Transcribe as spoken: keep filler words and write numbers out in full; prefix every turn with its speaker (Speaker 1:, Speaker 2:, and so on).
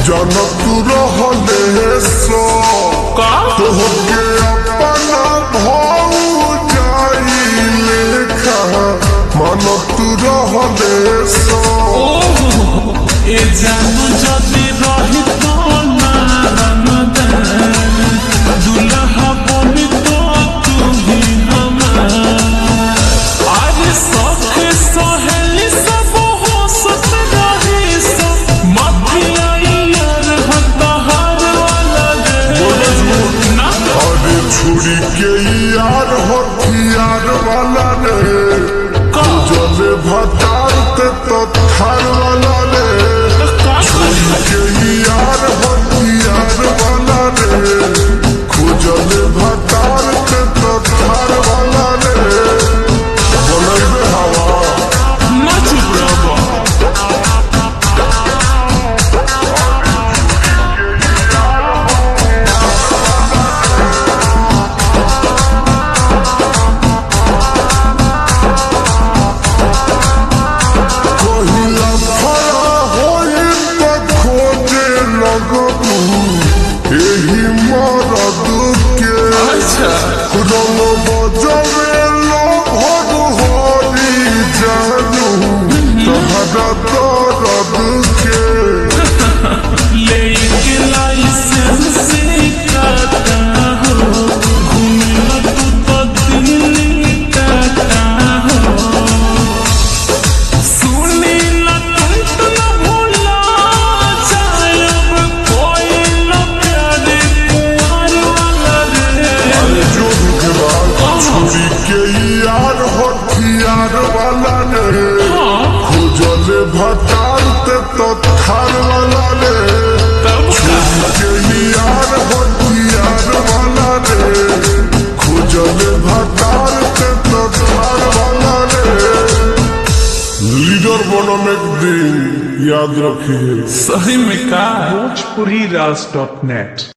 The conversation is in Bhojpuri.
Speaker 1: जनक रहले सो तोहके अपना भाऊ जाई लेखा मनत रहले सो
Speaker 2: ए जानू जदि रही तो ना रमदान दुल्हा बनी तो तू ही हमार आज सख सहेली सब हंसत रही सब मथिया यार हतहार वाला रे ना
Speaker 1: अरे छुरी के यार हथियार वाला रे जले भतार ते तो थार वाला रे छुरी के यार हथियार वाला रे खुजले भतार ते तो थार वाला रे बोले हवा
Speaker 2: ना चुप रहो
Speaker 1: रंग बजवे लोभर होली जानू तहरा दर्द के
Speaker 2: लेके लाइसेंस काटा हो घूमला तू तो दिल्ली काटा हो सुनी ना तुम ना भूला जायब कोई ना प्यारे प्यार वाला रे
Speaker 1: जो छुरी के यार हथियार वाला रे खुजले भतार ते तो थार वाला रे छुरी के यार हथियार वाला रे खुजले भतार ते तो थार वाला रे लीडर बनम एक दिन याद रखिए
Speaker 2: सही में का
Speaker 3: Bhojpuri Ras dot net